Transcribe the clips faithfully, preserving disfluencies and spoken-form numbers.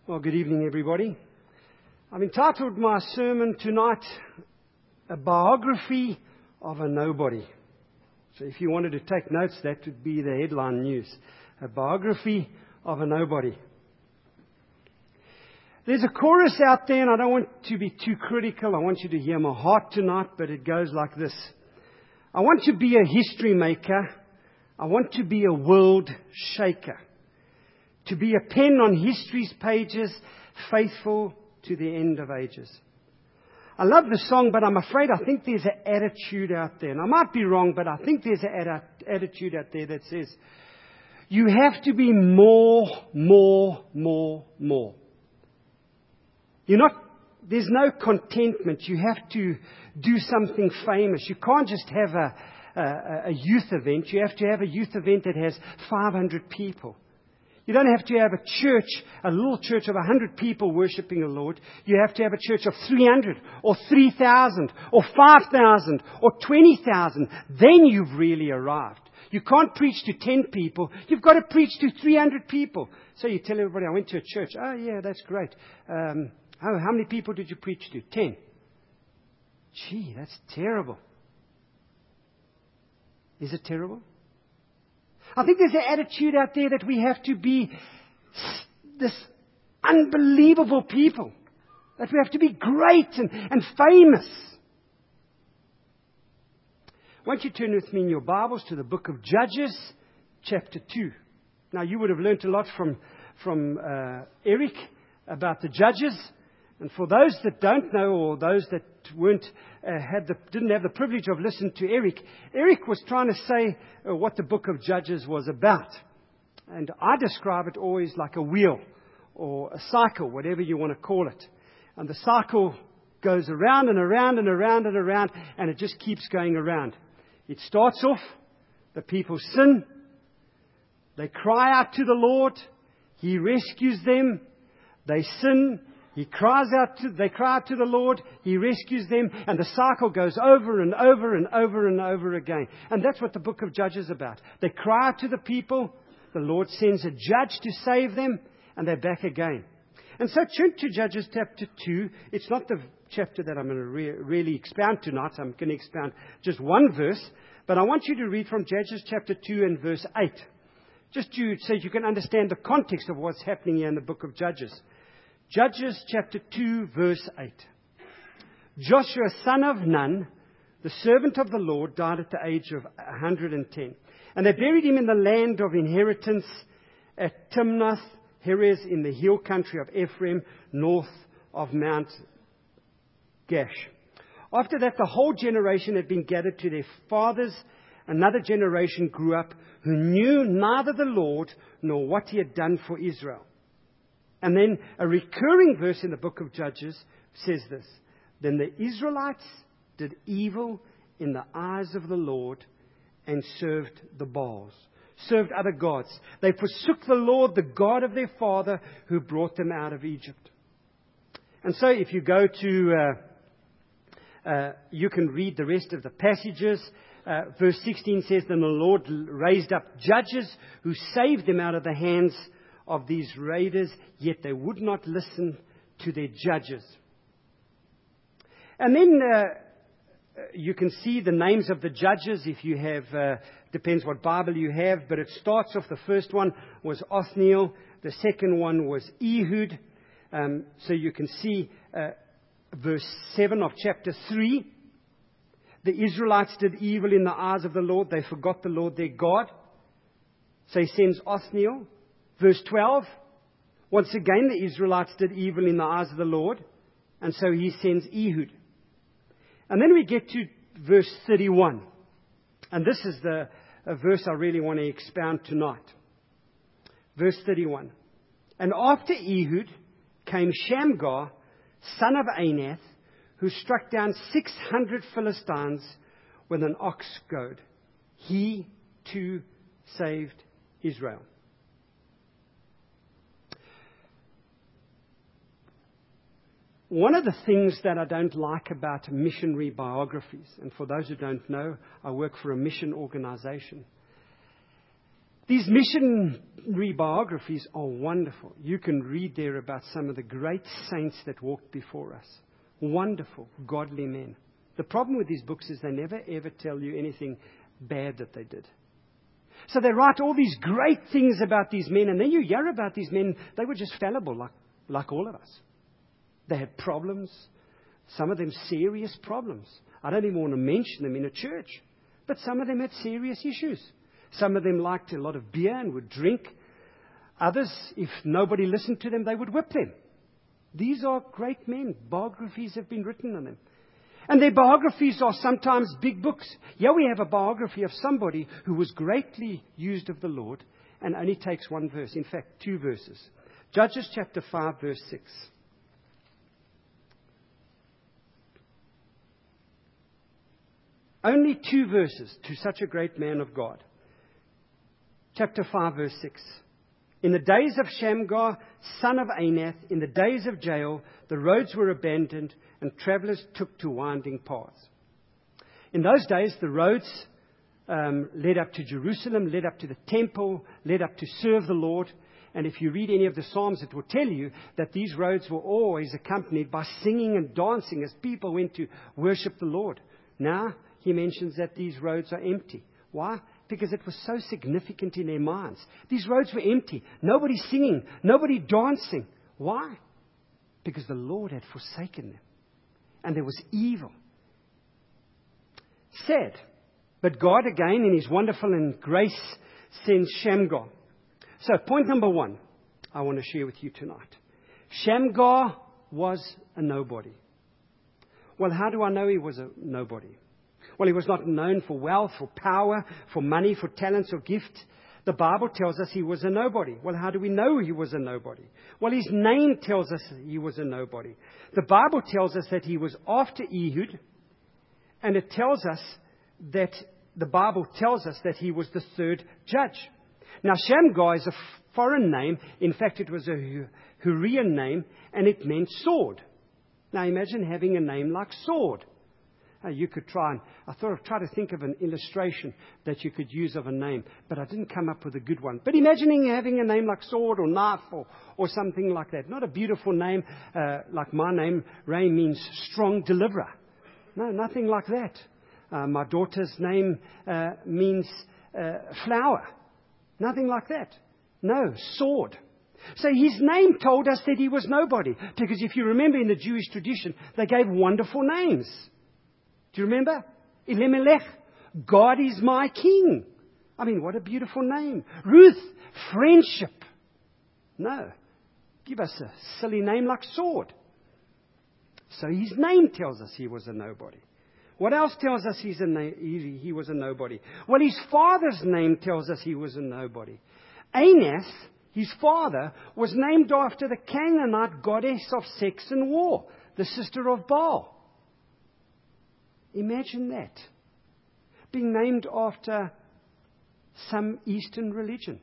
Well, good evening, everybody. I've entitled my sermon tonight, A Biography of a Nobody. So if you wanted to take notes, that would be the headline news. A Biography of a Nobody. There's a chorus out there, and I don't want to be too critical. I want you to hear my heart tonight, but it goes like this. I want to be a history maker. I want to be a world shaker. To be a pen on history's pages, faithful to the end of ages. I love the song, but I'm afraid I think there's an attitude out there. And I might be wrong, but I think there's an attitude out there that says, you have to be more, more, more, more. You're not, there's no contentment. You have to do something famous. You can't just have a, a, a youth event. You have to have a youth event that has five hundred people. You don't have to have a church, a little church of one hundred people worshiping the Lord. You have to have a church of three hundred or three thousand or five thousand or twenty thousand. Then you've really arrived. You can't preach to ten people. You've got to preach to three hundred people. So you tell everybody, I went to a church. Oh, yeah, that's great. Um, how, how many people did you preach to? ten. Gee, that's terrible. Is it terrible? I think there's an attitude out there that we have to be this unbelievable people. That we have to be great and, and famous. Won't you turn with me in your Bibles to the book of Judges, chapter two. Now, you would have learnt a lot from, from uh, Eric about the Judges. And for those that don't know, or those that weren't uh, had the, didn't have the privilege of listening to Eric, Eric was trying to say uh, what the book of Judges was about. And I describe it always like a wheel or a cycle, whatever you want to call it. And the cycle goes around and around and around and around, and it just keeps going around. It starts off, the people sin, they cry out to the Lord, He rescues them, they sin, He cries out to, they cry out to the Lord, He rescues them, and the cycle goes over and over and over and over again. And that's what the book of Judges is about. They cry out to the people, the Lord sends a judge to save them, and they're back again. And so turn to Judges chapter two. It's not the chapter that I'm going to re- really expound tonight. I'm going to expound just one verse. But I want you to read from Judges chapter two and verse eight. Just to, so you can understand the context of what's happening here in the book of Judges. Judges chapter two, verse eight. Joshua, son of Nun, the servant of the Lord, died at the age of one hundred ten. And they buried him in the land of inheritance at Timnath Heres in the hill country of Ephraim, north of Mount Gash. After that, the whole generation had been gathered to their fathers. Another generation grew up who knew neither the Lord nor what He had done for Israel. And then a recurring verse in the book of Judges says this. Then the Israelites did evil in the eyes of the Lord and served the Baals, served other gods. They forsook the Lord, the God of their father, who brought them out of Egypt. And so if you go to, uh, uh, you can read the rest of the passages. Uh, verse sixteen says, Then the Lord raised up judges who saved them out of the hands of these raiders, yet they would not listen to their judges. And then uh, you can see the names of the judges if you have, uh, depends what Bible you have, but it starts off, the first one was Othniel, the second one was Ehud. Um, so you can see uh, verse seven of chapter three. The Israelites did evil in the eyes of the Lord. They forgot the Lord their God. So He sends Othniel. Verse twelve, once again the Israelites did evil in the eyes of the Lord, and so He sends Ehud. And then we get to verse thirty-one, and this is the a verse I really want to expound tonight. Verse thirty-one, and after Ehud came Shamgar, son of Anath, who struck down six hundred Philistines with an ox goad. He too saved Israel. One of the things that I don't like about missionary biographies, and for those who don't know, I work for a mission organization. These missionary biographies are wonderful. You can read there about some of the great saints that walked before us. Wonderful, godly men. The problem with these books is they never ever tell you anything bad that they did. So they write all these great things about these men, and then you hear about these men, they were just fallible like, like all of us. They had problems, some of them serious problems. I don't even want to mention them in a church, but some of them had serious issues. Some of them liked a lot of beer and would drink. Others, if nobody listened to them, they would whip them. These are great men. Biographies have been written on them. And their biographies are sometimes big books. Here we have a biography of somebody who was greatly used of the Lord and only takes one verse. In fact, two verses. Judges chapter five, verse six. Only two verses to such a great man of God. Chapter five, verse six. In the days of Shamgar, son of Anath, in the days of Jael, the roads were abandoned, and travelers took to winding paths. In those days, the roads um, led up to Jerusalem, led up to the temple, led up to serve the Lord. And if you read any of the Psalms, it will tell you that these roads were always accompanied by singing and dancing as people went to worship the Lord. Now, he mentions that these roads are empty. Why? Because it was so significant in their minds. These roads were empty. Nobody singing. Nobody dancing. Why? Because the Lord had forsaken them. And there was evil. Sad. But God, again, in His wonderful and grace, sends Shamgar. So, point number one, I want to share with you tonight. Shamgar was a nobody. Well, how do I know he was a nobody? Well, he was not known for wealth, for power, for money, for talents or gifts. The Bible tells us he was a nobody. Well, how do we know he was a nobody? Well, his name tells us he was a nobody. The Bible tells us that he was after Ehud, and it tells us that the Bible tells us that he was the third judge. Now, Shamgar is a foreign name. In fact, it was a Hurrian name, and it meant sword. Now, imagine having a name like sword. Uh, you could try and, I thought I'd try to think of an illustration that you could use of a name, but I didn't come up with a good one. But imagining having a name like sword or knife or, or something like that. Not a beautiful name uh, like my name. Ray means strong deliverer. No, nothing like that. Uh, my daughter's name uh, means uh, flower. Nothing like that. No, sword. So his name told us that he was nobody. Because if you remember in the Jewish tradition, they gave wonderful names. Do you remember? Elimelech, God is my king. I mean, what a beautiful name. Ruth, friendship. No. Give us a silly name like sword. So his name tells us he was a nobody. What else tells us he's a na- he, he was a nobody? Well, his father's name tells us he was a nobody. Anath, his father, was named after the Canaanite goddess of sex and war, the sister of Baal. Imagine that. Being named after some Eastern religion.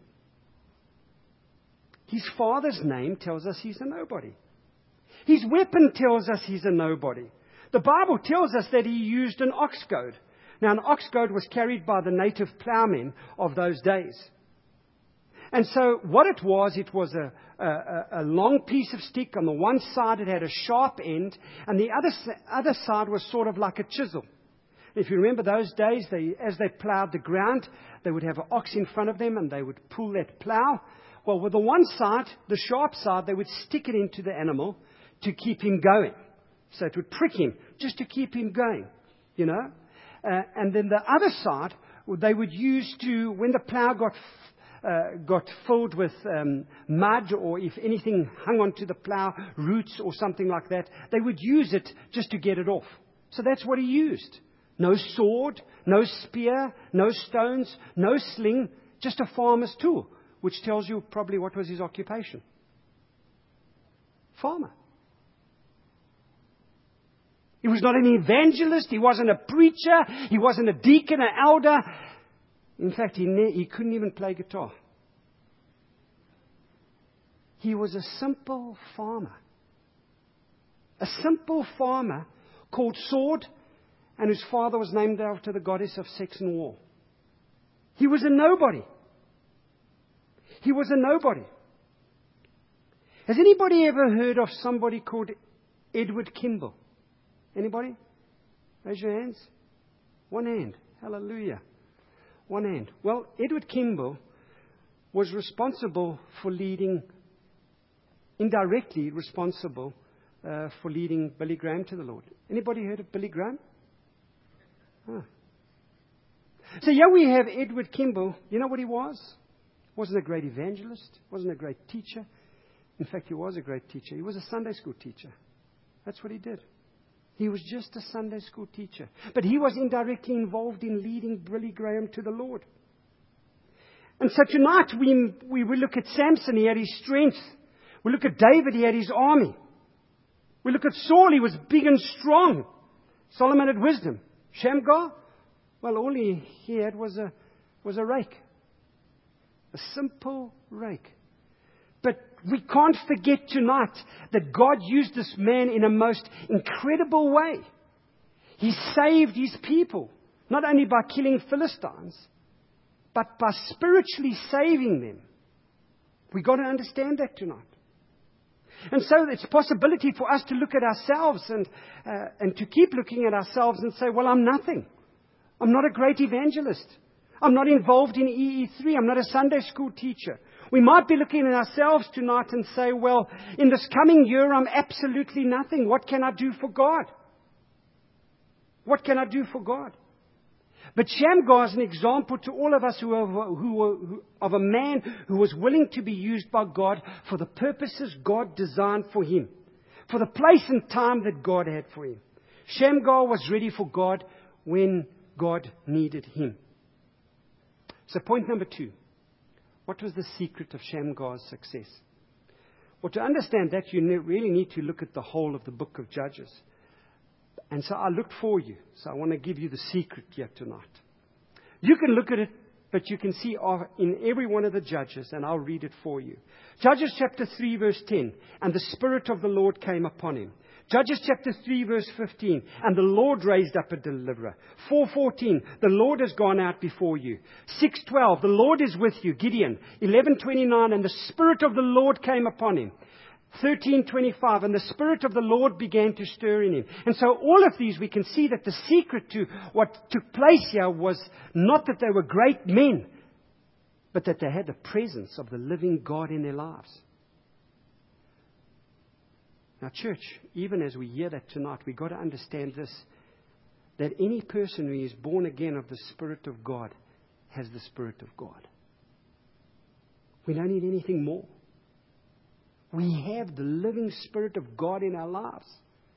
His father's name tells us he's a nobody. His weapon tells us he's a nobody. The Bible tells us that he used an ox goad. Now, an ox goad was carried by the native plowmen of those days. And so what it was, it was a, a, a long piece of stick. On the one side, it had a sharp end, and the other, other side was sort of like a chisel. If you remember those days, they, as they plowed the ground, they would have an ox in front of them, and they would pull that plow. Well, with the one side, the sharp side, they would stick it into the animal to keep him going. So it would prick him, just to keep him going, you know. Uh, and then the other side, they would use to, when the plow got Uh, got filled with um, mud, or if anything hung onto the plow, roots or something like that, they would use it just to get it off. So that's what he used. No sword, no spear, no stones, no sling, just a farmer's tool, which tells you probably what was his occupation. Farmer. He was not an evangelist, he wasn't a preacher, he wasn't a deacon, an elder. In fact, he, ne- he couldn't even play guitar. He was a simple farmer. A simple farmer called Sword, and whose father was named after the goddess of sex and war. He was a nobody. He was a nobody. Has anybody ever heard of somebody called Edward Kimball? Anybody? Raise your hands. One hand. Hallelujah. One hand. Well, Edward Kimball was responsible for leading, indirectly responsible uh, for leading Billy Graham to the Lord. Anybody heard of Billy Graham? Huh. So here we have Edward Kimball. You know what he was? Wasn't a great evangelist. Wasn't a great teacher. In fact, he was a great teacher. He was a Sunday school teacher. That's what he did. He was just a Sunday school teacher. But he was indirectly involved in leading Billy Graham to the Lord. And so tonight we, we, we look at Samson. He had his strength. We look at David. He had his army. We look at Saul. He was big and strong. Solomon had wisdom. Shamgar, well, all he, he had was a, was a rake. A simple rake. But we can't forget tonight that God used this man in a most incredible way. He saved his people, not only by killing Philistines, but by spiritually saving them. We've got to understand that tonight. And so it's a possibility for us to look at ourselves and, uh, and to keep looking at ourselves and say, well, I'm nothing. I'm not a great evangelist. I'm not involved in E E three. I'm not a Sunday school teacher. We might be looking at ourselves tonight and say, well, in this coming year, I'm absolutely nothing. What can I do for God? What can I do for God? But Shamgar is an example to all of us who are, who are, who, of a man who was willing to be used by God for the purposes God designed for him, for the place and time that God had for him. Shamgar was ready for God when God needed him. So point number two. What was the secret of Shamgar's success? Well, to understand that, you really need to look at the whole of the book of Judges. And so I looked for you. So I want to give you the secret here tonight. You can look at it, but you can see in every one of the Judges, and I'll read it for you. Judges chapter three, verse ten. And the Spirit of the Lord came upon him. Judges chapter three, verse fifteen. And the Lord raised up a deliverer. four fourteen. The Lord has gone out before you. six twelve. The Lord is with you. Gideon. eleven twenty-nine. And the Spirit of the Lord came upon him. thirteen twenty-five. And the Spirit of the Lord began to stir in him. And so all of these, we can see that the secret to what took place here was not that they were great men, but that they had the presence of the living God in their lives. Now, church, even as we hear that tonight, we've got to understand this, that any person who is born again of the Spirit of God has the Spirit of God. We don't need anything more. We have the living Spirit of God in our lives.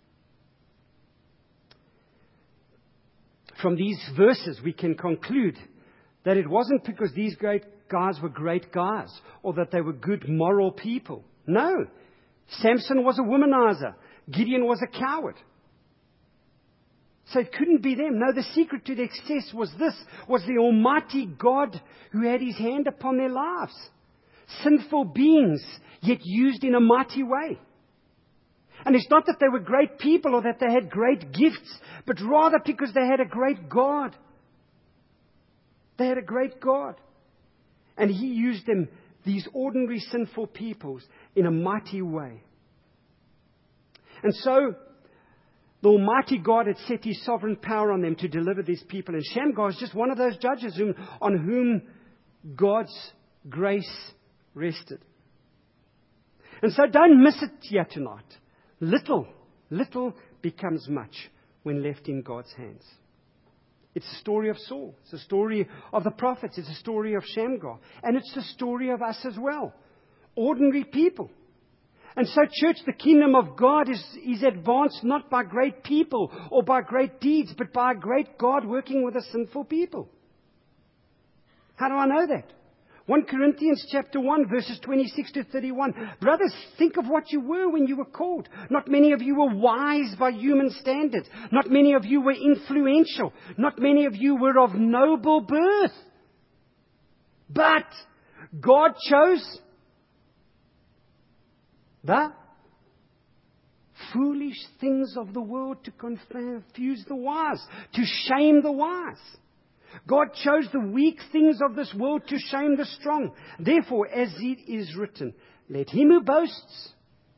From these verses, we can conclude that it wasn't because these great guys were great guys or that they were good moral people. No. Samson was a womanizer. Gideon was a coward. So it couldn't be them. No, the secret to their success was this, was the Almighty God who had His hand upon their lives. Sinful beings, yet used in a mighty way. And it's not that they were great people or that they had great gifts, but rather because they had a great God. They had a great God. And He used them, these ordinary sinful peoples, in a mighty way. And so, the Almighty God had set His sovereign power on them to deliver these people. And Shamgar is just one of those judges whom, on whom God's grace rested. And so don't miss it here tonight. Little, little becomes much when left in God's hands. It's the story of Saul. It's the story of the prophets. It's the story of Shamgar. And it's the story of us as well. Ordinary people. And so, church, the kingdom of God is, is advanced not by great people or by great deeds, but by a great God working with a sinful people. How do I know that? First Corinthians chapter one, verses twenty-six to thirty-one. Brothers, think of what you were when you were called. Not many of you were wise by human standards. Not many of you were influential. Not many of you were of noble birth. But God chose the foolish things of the world to confuse the wise, to shame the wise. God chose the weak things of this world to shame the strong. Therefore, as it is written, let him who boasts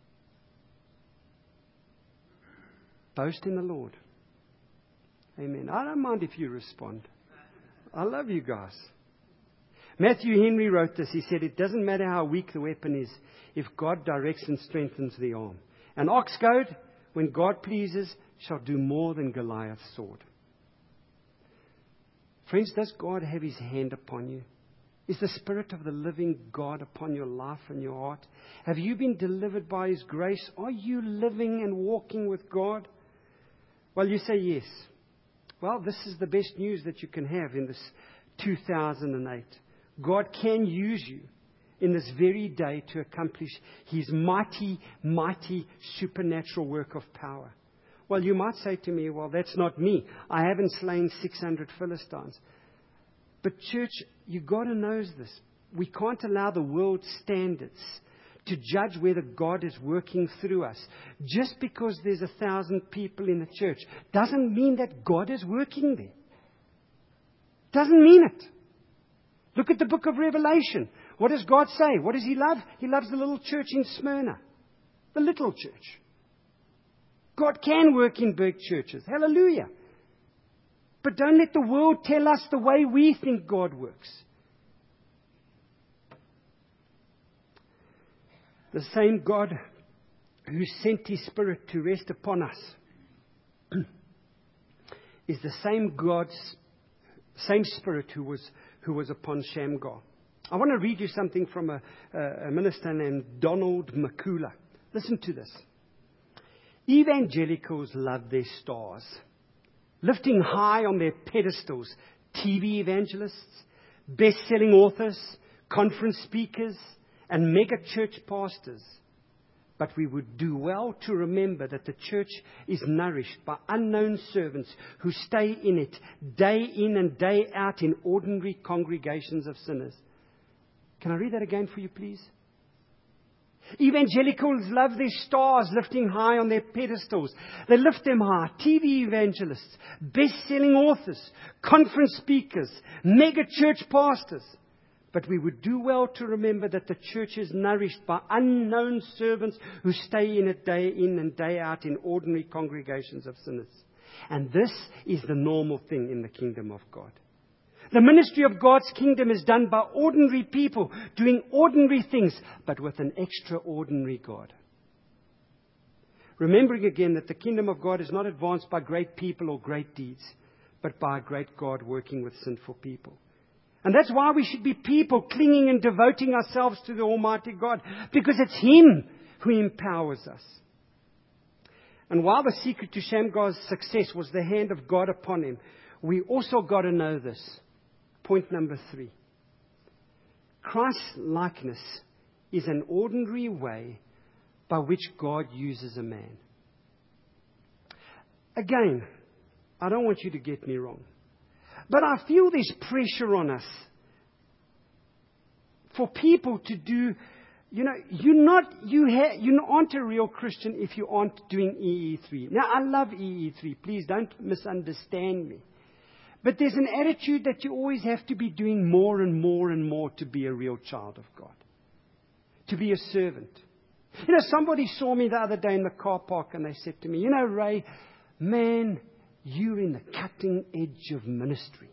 boast in the Lord. Amen. I don't mind if you respond. I love you guys. Matthew Henry wrote this. He said, it doesn't matter how weak the weapon is if God directs and strengthens the arm. An ox goad, when God pleases, shall do more than Goliath's sword. Friends, does God have His hand upon you? Is the Spirit of the living God upon your life and your heart? Have you been delivered by His grace? Are you living and walking with God? Well, you say yes. Well, this is the best news that you can have in this two thousand eight. God can use you in this very day to accomplish His mighty, mighty supernatural work of power. Well, you might say to me, well, that's not me. I haven't slain six hundred Philistines. But church, you've got to know this. We can't allow the world's standards to judge whether God is working through us. Just because there's a thousand people in the church doesn't mean that God is working there. Doesn't mean it. Look at the book of Revelation. What does God say? What does He love? He loves the little church in Smyrna. The little church. God can work in big churches. Hallelujah. But don't let the world tell us the way we think God works. The same God who sent His Spirit to rest upon us is the same God's same Spirit who was who was upon Shamgar. I want to read you something from a, a minister named Donald McCullough. Listen to this. Evangelicals love their stars, lifting high on their pedestals T V evangelists, best-selling authors, conference speakers, and mega church pastors. But we would do well to remember that the church is nourished by unknown servants who stay in it day in and day out in ordinary congregations of sinners. Can I read that again for you, please? Evangelicals love their stars lifting high on their pedestals. They lift them high. T V evangelists, best-selling authors, conference speakers, mega church pastors. But we would do well to remember that the church is nourished by unknown servants who stay in it day in and day out in ordinary congregations of sinners. And this is the normal thing in the kingdom of God. The ministry of God's kingdom is done by ordinary people doing ordinary things, but with an extraordinary God. Remembering again that the kingdom of God is not advanced by great people or great deeds, but by a great God working with sinful people. And that's why we should be people clinging and devoting ourselves to the Almighty God, because it's Him who empowers us. And while the secret to Shamgar's success was the hand of God upon him, we also got to know this. Point number three. Christ-likeness is an ordinary way by which God uses a man. Again, I don't want you to get me wrong. But I feel there's pressure on us for people to do, you know, you're not, you, ha, you aren't a real Christian if you aren't doing E E three. Now, I love E E three. Please don't misunderstand me. But there's an attitude that you always have to be doing more and more and more to be a real child of God. To be a servant. You know, somebody saw me the other day in the car park and they said to me, you know, Ray, man, you're in the cutting edge of ministry.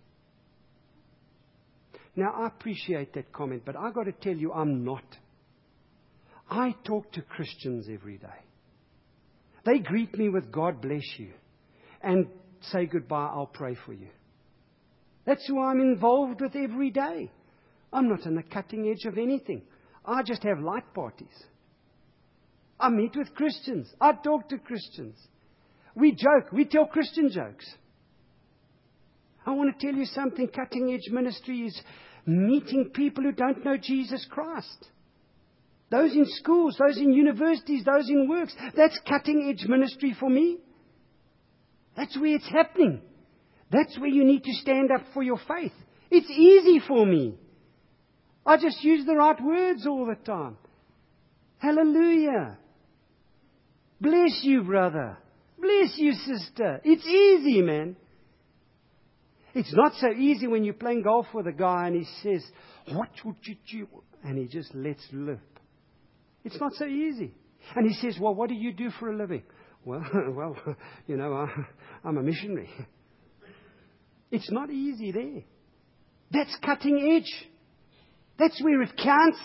Now, I appreciate that comment, but I've got to tell you, I'm not. I talk to Christians every day. They greet me with God bless you and say goodbye, I'll pray for you. That's who I'm involved with every day. I'm not on the cutting edge of anything. I just have light parties. I meet with Christians. I talk to Christians. We joke. We tell Christian jokes. I want to tell you something. Cutting edge ministry is meeting people who don't know Jesus Christ. Those in schools, those in universities, those in works. That's cutting edge ministry for me. That's where it's happening. That's where you need to stand up for your faith. It's easy for me. I just use the right words all the time. Hallelujah. Bless you, brother. Bless you, sister. It's easy, man. It's not so easy when you're playing golf with a guy and he says, what would you do? And he just lets live. It's not so easy. And he says, well, what do you do for a living? Well, well, you know, I, I'm a missionary. It's not easy there. That's cutting edge. That's where it counts.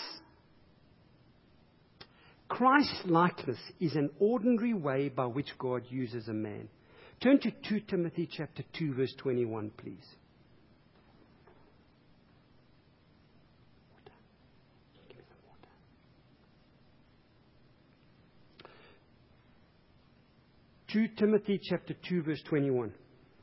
Christ-likeness is an ordinary way by which God uses a man. Turn to Second Timothy chapter two, verse twenty-one, please. Give me some water. Second Timothy chapter two, verse twenty-one.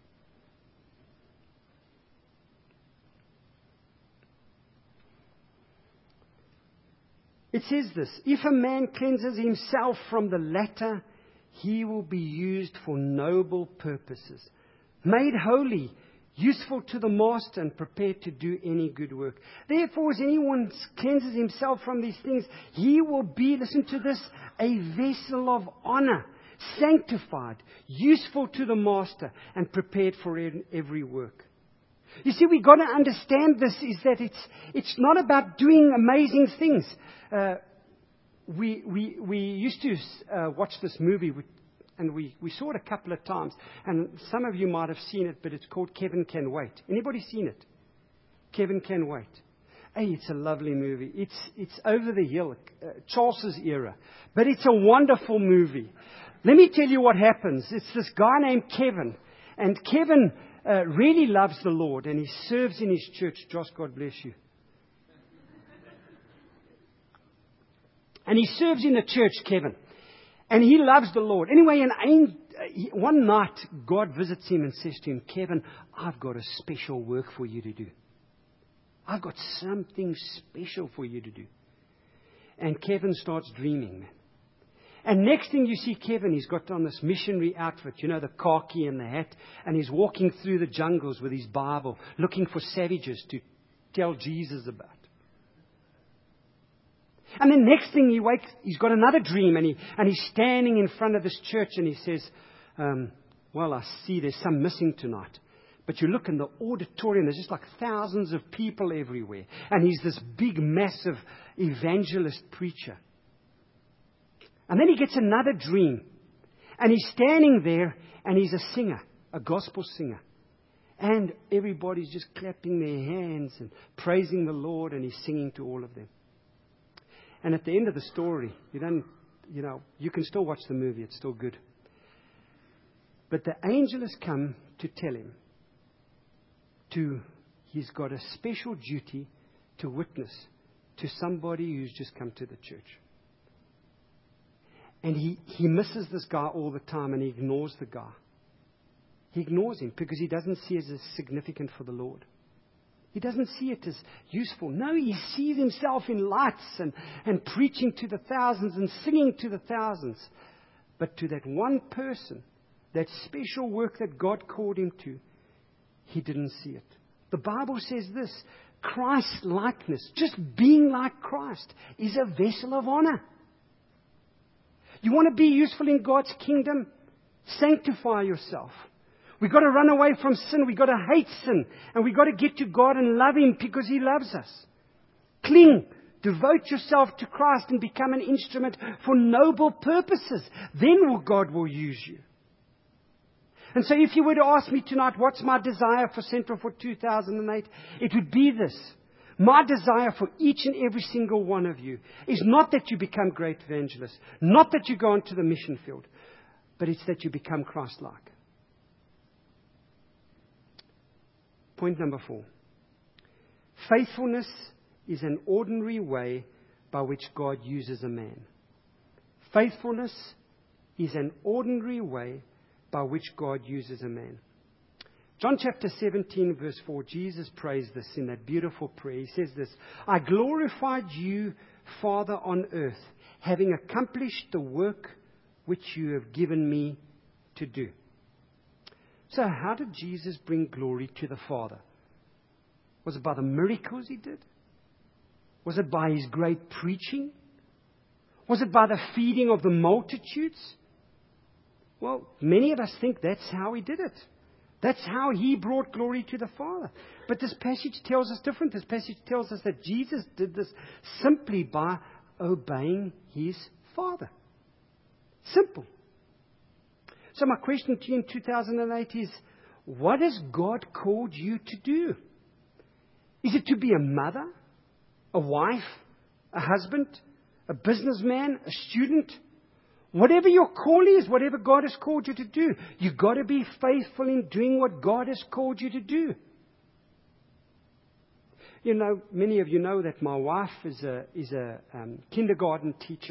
It says this, if a man cleanses himself from the latter, he will be used for noble purposes, made holy, useful to the master, and prepared to do any good work. Therefore, as anyone cleanses himself from these things, he will be, listen to this, a vessel of honor, sanctified, useful to the master, and prepared for every work. You see, we've got to understand this, is that it's it's not about doing amazing things. Uh, we, we, we used to uh, watch this movie, with, and we, we saw it a couple of times. And some of you might have seen it, but it's called Kevin Can Wait. Anybody seen it? Kevin Can Wait. Hey, it's a lovely movie. It's, it's over the hill, uh, Charles's era. But it's a wonderful movie. Let me tell you what happens. It's this guy named Kevin. And Kevin uh, really loves the Lord, and he serves in his church. Josh, God bless you. And he serves in the church, Kevin. And he loves the Lord. Anyway, and one night, God visits him and says to him, Kevin, I've got a special work for you to do. I've got something special for you to do. And Kevin starts dreaming, man. And next thing you see Kevin, he's got on this missionary outfit, you know, the khaki and the hat, and he's walking through the jungles with his Bible, looking for savages to tell Jesus about. And then next thing he wakes, he's got another dream, and he and he's standing in front of this church, and he says, um, well, I see there's some missing tonight. But you look in the auditorium, there's just like thousands of people everywhere. And he's this big, massive evangelist preacher. And then he gets another dream. And he's standing there, and he's a singer, a gospel singer. And everybody's just clapping their hands and praising the Lord, and he's singing to all of them. And at the end of the story, you don't, you know, you can still watch the movie, it's still good. But the angel has come to tell him to, he's got a special duty to witness to somebody who's just come to the church. And he, he misses this guy all the time, and he ignores the guy. He ignores him because he doesn't see it as significant for the Lord. He doesn't see it as useful. No, he sees himself in lights and, and preaching to the thousands and singing to the thousands. But to that one person, that special work that God called him to, he didn't see it. The Bible says this, Christ-likeness, just being like Christ, is a vessel of honor. You want to be useful in God's kingdom? Sanctify yourself. We've got to run away from sin. We've got to hate sin. And we've got to get to God and love Him because He loves us. Cling. Devote yourself to Christ and become an instrument for noble purposes. Then will God will use you. And so if you were to ask me tonight, what's my desire for Central for two thousand eight? It would be this. My desire for each and every single one of you is not that you become great evangelists, not that you go onto the mission field, but it's that you become Christ-like. Point number four. Faithfulness is an ordinary way by which God uses a man. Faithfulness is an ordinary way by which God uses a man. John chapter seventeen, verse four, Jesus prays this in that beautiful prayer. He says this, I glorified you, Father, on earth, having accomplished the work which you have given me to do. So how did Jesus bring glory to the Father? Was it by the miracles He did? Was it by His great preaching? Was it by the feeding of the multitudes? Well, many of us think that's how He did it. That's how He brought glory to the Father. But this passage tells us different. This passage tells us that Jesus did this simply by obeying His Father. Simple. So my question to you in two thousand eight is, what has God called you to do? Is it to be a mother, a wife, a husband, a businessman, a student? Whatever your calling is, whatever God has called you to do, you've got to be faithful in doing what God has called you to do. You know, many of you know that my wife is a is a um, kindergarten teacher.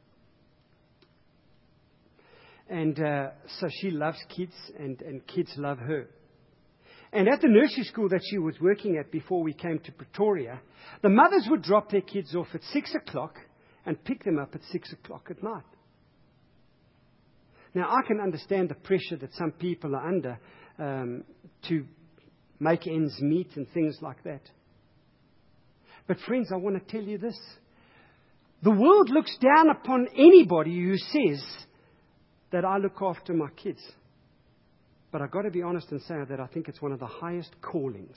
And uh, so she loves kids, and, and kids love her. And at the nursery school that she was working at before we came to Pretoria, the mothers would drop their kids off at six o'clock and pick them up at six o'clock at night. Now, I can understand the pressure that some people are under um, to make ends meet and things like that. But friends, I want to tell you this. The world looks down upon anybody who says that I look after my kids. But I've got to be honest and say that I think it's one of the highest callings.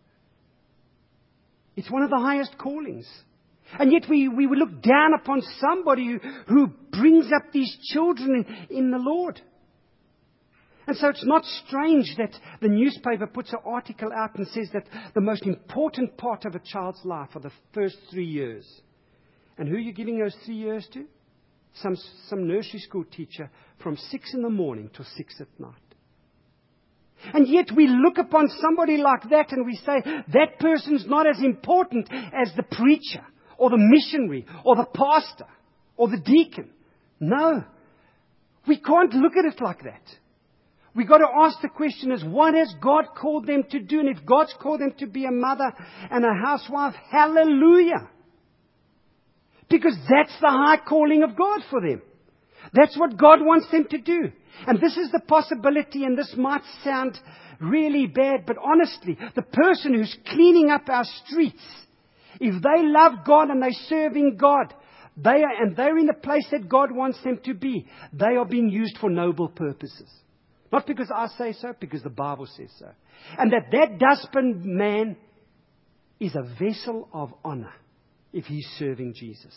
It's one of the highest callings. And yet we, we will look down upon somebody who, who brings up these children in, in the Lord. And so it's not strange that the newspaper puts an article out and says that the most important part of a child's life are the first three years. And who are you giving those three years to? Some, some nursery school teacher from six in the morning till six at night. And yet we look upon somebody like that and we say, that person's not as important as the preacher or the missionary or the pastor or the deacon. No, we can't look at it like that. We've got to ask the question is, what has God called them to do? And if God's called them to be a mother and a housewife, hallelujah. Because that's the high calling of God for them. That's what God wants them to do. And this is the possibility, and this might sound really bad, but honestly, the person who's cleaning up our streets, if they love God and they're serving God, they are, and they're in the place that God wants them to be, they are being used for noble purposes. Not because I say so, because the Bible says so. And that that dustbin man is a vessel of honor if he's serving Jesus.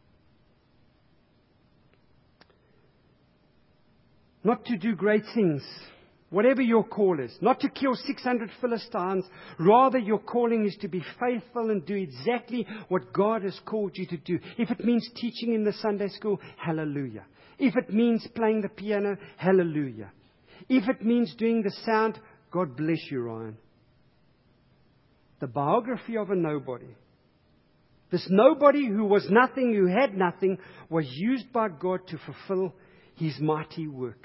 Not to do great things, whatever your call is. Not to kill six hundred Philistines. Rather, your calling is to be faithful and do exactly what God has called you to do. If it means teaching in the Sunday school, hallelujah. If it means playing the piano, hallelujah. If it means doing the sound, God bless you, Ryan. The biography of a nobody. This nobody who was nothing, who had nothing, was used by God to fulfill His mighty work.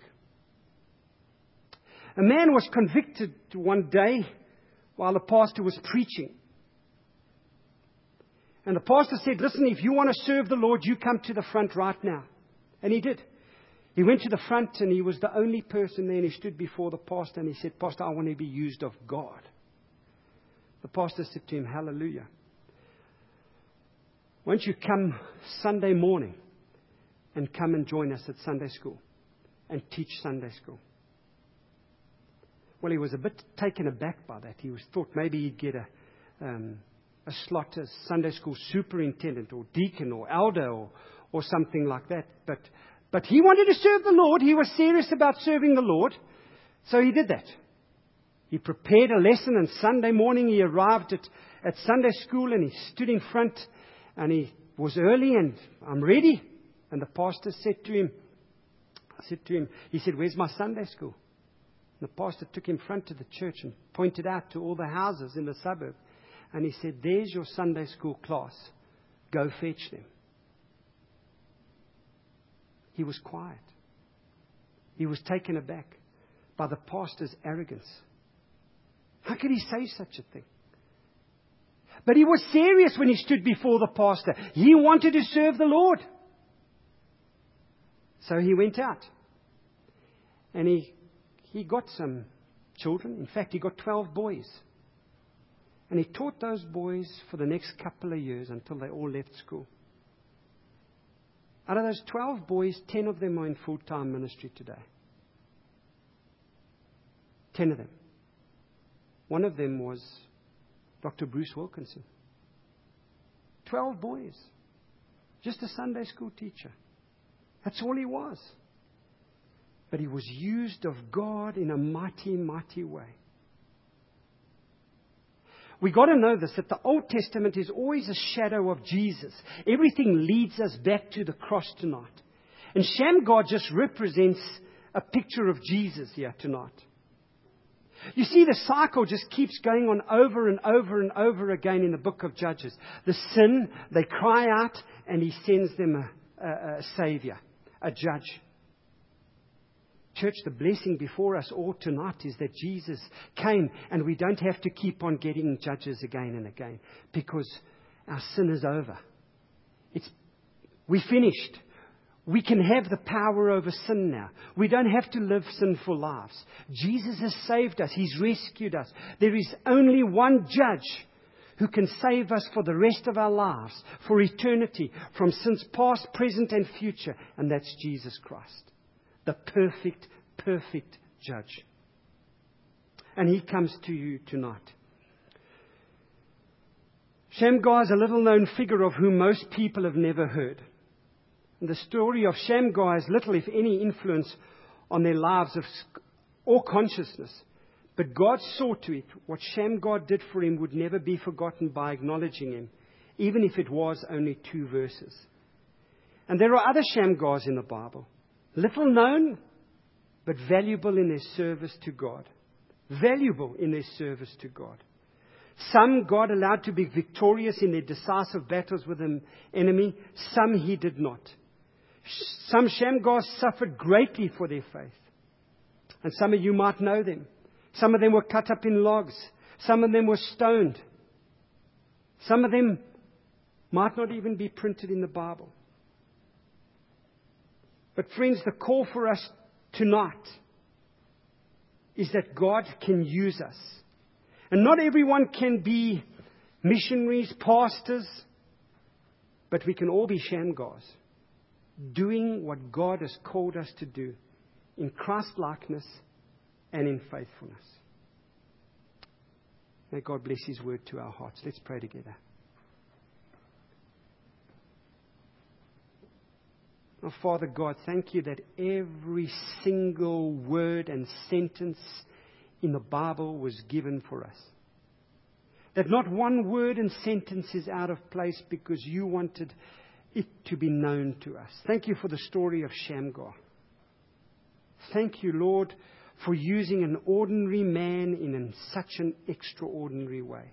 A man was convicted one day while the pastor was preaching. And the pastor said, listen, if you want to serve the Lord, you come to the front right now. And he did. He went to the front and he was the only person there, and he stood before the pastor and he said, Pastor, I want to be used of God. The pastor said to him, hallelujah. Won't you come Sunday morning and come and join us at Sunday school and teach Sunday school? Well, he was a bit taken aback by that. He was thought maybe he'd get a, um, a slot as Sunday school superintendent or deacon or elder or, or something like that. But, but he wanted to serve the Lord. He was serious about serving the Lord. So he did that. He prepared a lesson, and Sunday morning he arrived at, at Sunday school and he stood in front and he was early and I'm ready. And the pastor said to him, I said to him, he said, where's my Sunday school? And the pastor took him front to the church and pointed out to all the houses in the suburb. And he said, there's your Sunday school class. Go fetch them. He was quiet. He was taken aback by the pastor's arrogance. How could he say such a thing? But he was serious when he stood before the pastor. He wanted to serve the Lord. So he went out. And he, he got some children. In fact, he got twelve boys. And he taught those boys for the next couple of years until they all left school. Out of those twelve boys, ten of them are in full-time ministry today. ten of them. One of them was Doctor Bruce Wilkinson. Twelve boys. Just a Sunday school teacher. That's all he was. But he was used of God in a mighty, mighty way. We got to know this, that the Old Testament is always a shadow of Jesus. Everything leads us back to the cross tonight. And Shamgar just represents a picture of Jesus here tonight. You see, the cycle just keeps going on over and over and over again in the book of Judges. The sin, they cry out, and he sends them a, a, a savior, a judge. Church, the blessing before us all tonight is that Jesus came, and we don't have to keep on getting judges again and again, because our sin is over. It's, we finished. We can have the power over sin now. We don't have to live sinful lives. Jesus has saved us. He's rescued us. There is only one judge who can save us for the rest of our lives, for eternity, from sins past, present, and future, and that's Jesus Christ. The perfect, perfect judge. And he comes to you tonight. Shamgar is a little-known figure of whom most people have never heard. And the story of Shamgar has little, if any, influence on their lives of, or consciousness. But God saw to it what Shamgar did for him would never be forgotten by acknowledging him, even if it was only two verses. And there are other Shamgars in the Bible. Little known, but valuable in their service to God. Valuable in their service to God. Some God allowed to be victorious in their decisive battles with the enemy. Some He did not. Some Shamgars suffered greatly for their faith. And some of you might know them. Some of them were cut up in logs. Some of them were stoned. Some of them might not even be printed in the Bible. But friends, the call for us tonight is that God can use us. And not everyone can be missionaries, pastors, but we can all be Shamgars, doing what God has called us to do in Christ-likeness and in faithfulness. May God bless His word to our hearts. Let's pray together. Oh, Father God, thank you that every single word and sentence in the Bible was given for us. That not one word and sentence is out of place because you wanted it to be known to us. Thank you for the story of Shamgar. Thank you, Lord, for using an ordinary man in such an extraordinary way.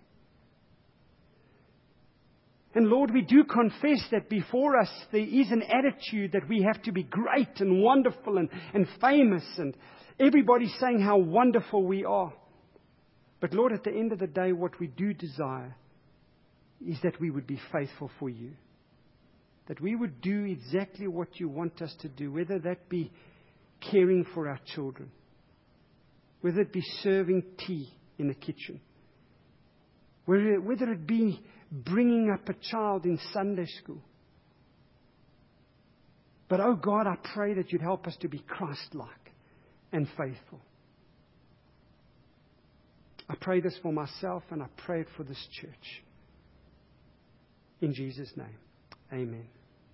And Lord, we do confess that before us there is an attitude that we have to be great and wonderful and, and famous, and everybody's saying how wonderful we are. But Lord, at the end of the day, what we do desire is that we would be faithful for you. That we would do exactly what you want us to do, whether that be caring for our children, whether it be serving tea in the kitchen, whether, whether it be bringing up a child in Sunday school. But, oh God, I pray that you'd help us to be Christ-like and faithful. I pray this for myself, and I pray it for this church. In Jesus' name, amen.